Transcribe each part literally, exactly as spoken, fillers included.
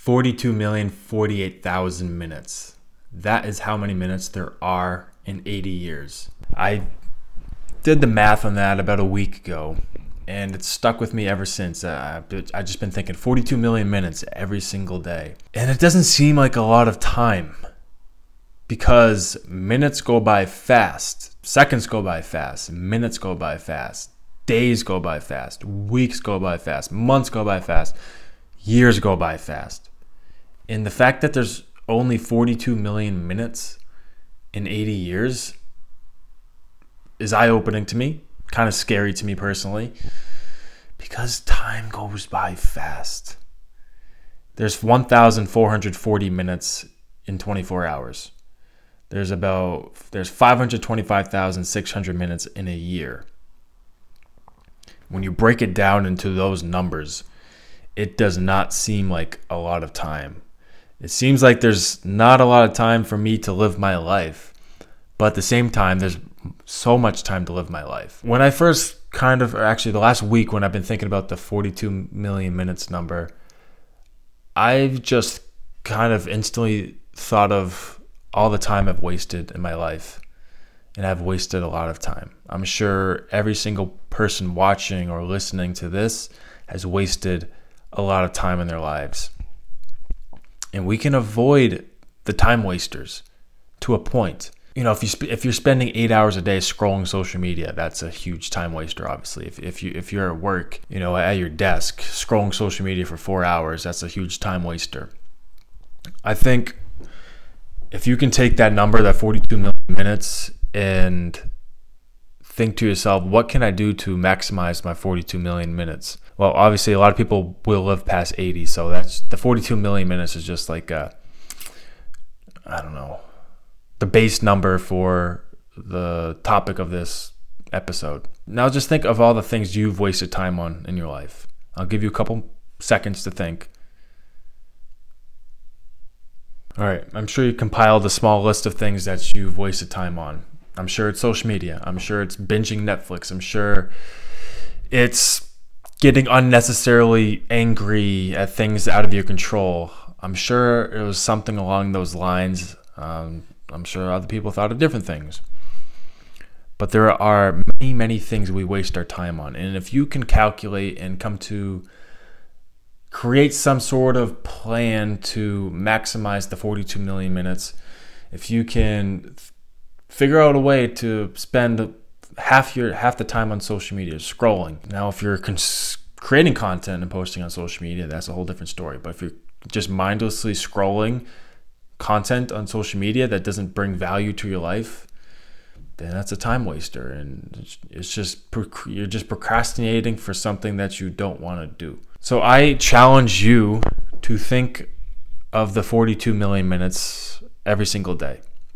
forty-two million forty-eight thousand minutes. That is how many minutes there are in eighty years. I did the math on that about a week ago, and it's stuck with me ever since. Uh, I've just been thinking forty-two million minutes every single day. And it doesn't seem like a lot of time because minutes go by fast, seconds go by fast, minutes go by fast, days go by fast, weeks go by fast, months go by fast, years go by fast. And the fact that there's only forty-two million minutes in eighty years is eye-opening to me, kind of scary to me personally, because time goes by fast. There's one thousand four hundred forty minutes in twenty-four hours. There's about there's five hundred twenty-five thousand six hundred minutes in a year. When you break it down into those numbers, it does not seem like a lot of time. It seems like there's not a lot of time for me to live my life, but at the same time, there's so much time to live my life. When I first kind of, or actually the last week when I've been thinking about the forty-two million minutes number, I've just kind of instantly thought of all the time I've wasted in my life. And I've wasted a lot of time. I'm sure every single person watching or listening to this has wasted a lot of time in their lives. And we can avoid the time wasters to a point. You know, if you sp- if you're spending eight hours a day scrolling social media, that's a huge time waster. Obviously, if if you if you're at work, you know, at your desk scrolling social media for four hours, that's a huge time waster. I think if you can take that number, that forty-two million minutes, and think to yourself, what can I do to maximize my forty-two million minutes? Well, obviously, a lot of people will live past eighty, so that's the forty-two million minutes is just like a, I don't know, the base number for the topic of this episode. Now, just think of all the things you've wasted time on in your life. I'll give you a couple seconds to think. All right, I'm sure you compiled a small list of things that you've wasted time on. I'm sure it's social media. I'm sure it's binging Netflix. I'm sure it's getting unnecessarily angry at things out of your control. I'm sure it was something along those lines. Um, I'm sure other people thought of different things. But there are many, many things we waste our time on. And if you can calculate and come to create some sort of plan to maximize the forty-two million minutes, if you can figure out a way to spend half your half the time on social media scrolling. Now, if you're cons- creating content and posting on social media, that's a whole different story. But if you're just mindlessly scrolling content on social media that doesn't bring value to your life, then that's a time waster, and it's just you're just procrastinating for something that you don't want to do. So I challenge you to think of the forty-two million minutes every single day.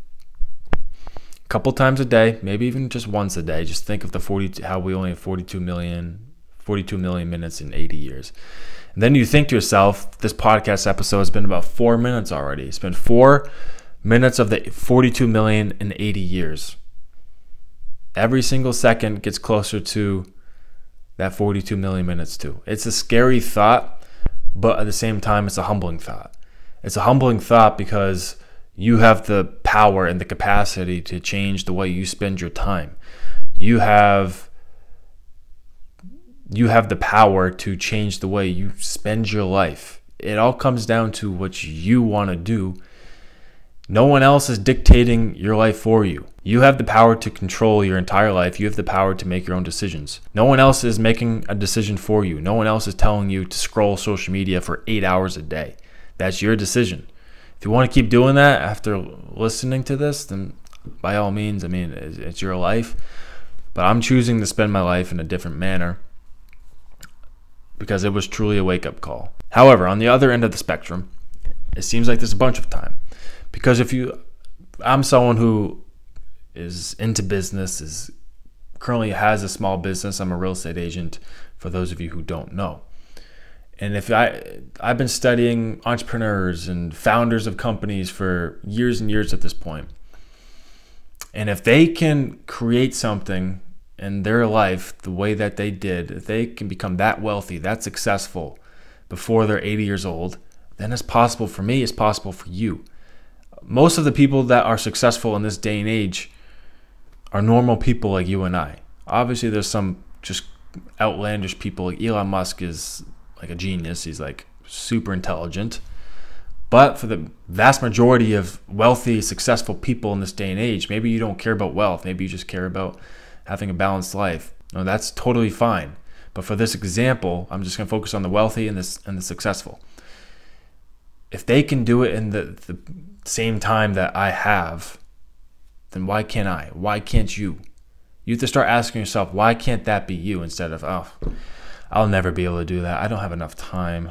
A couple times a day, maybe even just once a day. Just think of the forty how we only have forty-two million minutes in eighty years. And then you think to yourself, this podcast episode has been about four minutes already. It's been four minutes of the forty-two million in eighty years. Every single second gets closer to that forty-two million minutes too. It's a scary thought, but at the same time, it's a humbling thought. It's a humbling thought because you have the power and the capacity to change the way you spend your time. You have you have the power to change the way you spend your life. It all comes down to what you want to do. No one else is dictating your life for you. You have the power to control your entire life. You have the power to make your own decisions. No one else is making a decision for you. No one else is telling you to scroll social media for eight hours a day. That's your decision. If you want to keep doing that after listening to this, then by all means, I mean, it's your life. But I'm choosing to spend my life in a different manner because it was truly a wake-up call. However, on the other end of the spectrum, it seems like there's a bunch of time. Because if you, I'm someone who is into business, is currently has a small business. I'm a real estate agent, for those of you who don't know. And if I, I've been studying entrepreneurs and founders of companies for years and years at this point. And if they can create something in their life the way that they did, if they can become that wealthy, that successful before they're eighty years old, then it's possible for me, it's possible for you. Most of the people that are successful in this day and age are normal people like you and I. Obviously, there's some just outlandish people. Like Elon Musk is like a genius. He's like super intelligent. But for the vast majority of wealthy, successful people in this day and age, maybe you don't care about wealth. Maybe you just care about having a balanced life. No, that's totally fine. But for this example, I'm just going to focus on the wealthy and, this, and the successful. If they can do it in the, the same time that I have, then why can't I? Why can't you? You have to start asking yourself, why can't that be you, instead of, oh, I'll never be able to do that. I don't have enough time.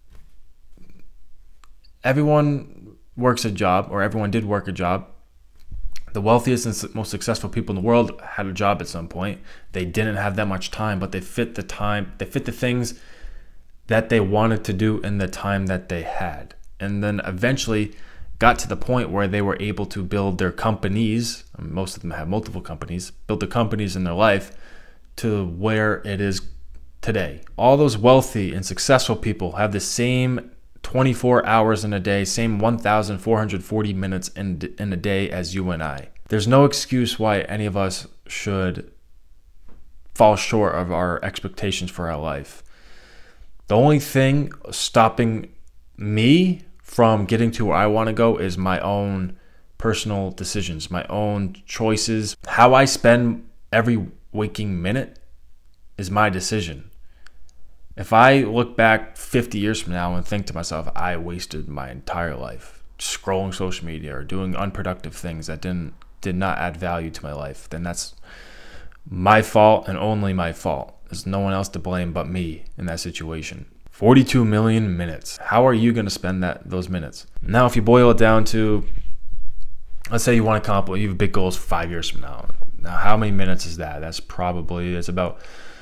Everyone works a job, or everyone did work a job. The wealthiest and most successful people in the world had a job at some point. They didn't have that much time, but they fit the time, they fit the things that they wanted to do in the time that they had. And then eventually got to the point where they were able to build their companies. Most of them have multiple companies, build the companies in their life to where it is today. All those wealthy and successful people have the same twenty-four hours in a day, same one thousand four hundred forty minutes in, in a day as you and I. There's no excuse why any of us should fall short of our expectations for our life. The only thing stopping me from getting to where I want to go is my own personal decisions, my own choices. How I spend every waking minute is my decision. If I look back fifty years from now and think to myself, I wasted my entire life scrolling social media or doing unproductive things that didn't did not add value to my life, then that's my fault and only my fault. There's no one else to blame but me in that situation. forty-two million minutes. How are you going to spend that those minutes? Now, if you boil it down to, let's say you want to accomplish, you have big goals five years from now. Now, how many minutes is that? That's probably, it's about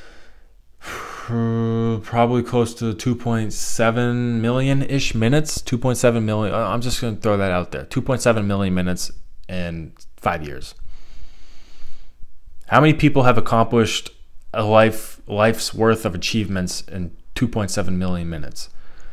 probably close to two point seven million-ish minutes. two point seven million. I'm just going to throw that out there. two point seven million minutes in five years. How many people have accomplished a life life's worth of achievements in two point seven million minutes?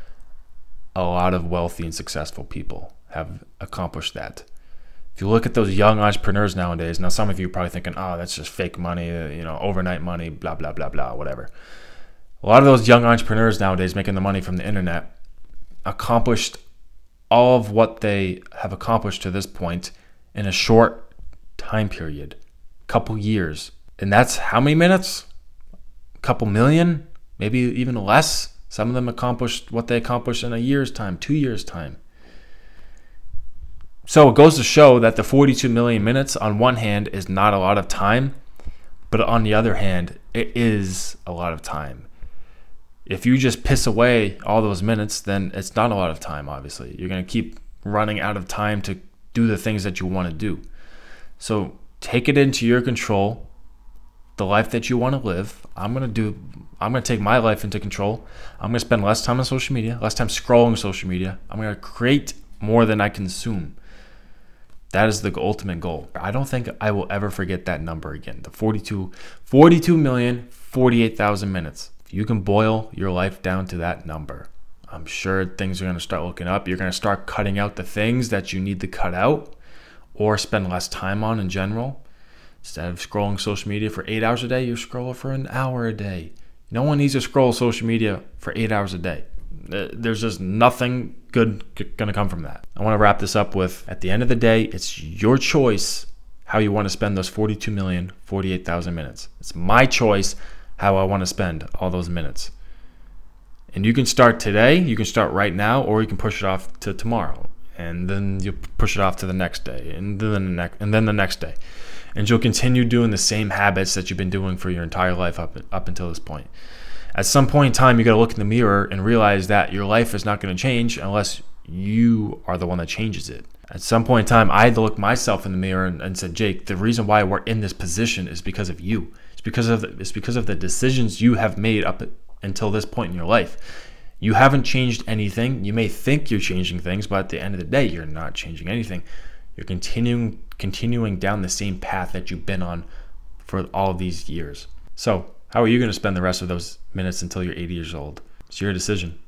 A lot of wealthy and successful people have accomplished that. If you look at those young entrepreneurs nowadays, now some of you are probably thinking, oh, that's just fake money, you know, overnight money, blah, blah, blah, blah, whatever. A lot of those young entrepreneurs nowadays making the money from the internet accomplished all of what they have accomplished to this point in a short time period, couple years. And that's how many minutes? A couple million? Maybe even less. Some of them accomplished what they accomplished in a year's time, two years' time. So it goes to show that the forty-two million minutes on one hand is not a lot of time, but on the other hand, it is a lot of time. If you just piss away all those minutes, then it's not a lot of time, obviously. You're going to keep running out of time to do the things that you want to do. So take it into your control, the life that you want to live. I'm going to do, I'm going to take my life into control. I'm going to spend less time on social media, less time scrolling social media. I'm going to create more than I consume. That is the ultimate goal. I don't think I will ever forget that number again. The forty-two, forty-two million, forty-eight thousand minutes. If you can boil your life down to that number, I'm sure things are going to start looking up. You're going to start cutting out the things that you need to cut out or spend less time on in general. Instead of scrolling social media for eight hours a day, you scroll for an hour a day. No one needs to scroll social media for eight hours a day. There's just nothing good going to come from that. I want to wrap this up with, at the end of the day, it's your choice how you want to spend those forty-two million, forty-eight thousand minutes. It's my choice how I want to spend all those minutes. And you can start today, you can start right now, or you can push it off to tomorrow. And then you push it off to the next day, and then the next, and then the next day. And you'll continue doing the same habits that you've been doing for your entire life up, up until this point. At some point in time, you got to look in the mirror and realize that your life is not going to change unless you are the one that changes it. At some point in time, I had to look myself in the mirror and, and said, Jake, the reason why we're in this position is because of you. It's because of the, it's because of the decisions you have made up until this point in your life. You haven't changed anything. You may think you're changing things, but at the end of the day, you're not changing anything. You're continuing continuing down the same path that you've been on for all of these years. So how are you going to spend the rest of those minutes until you're eighty years old? It's your decision.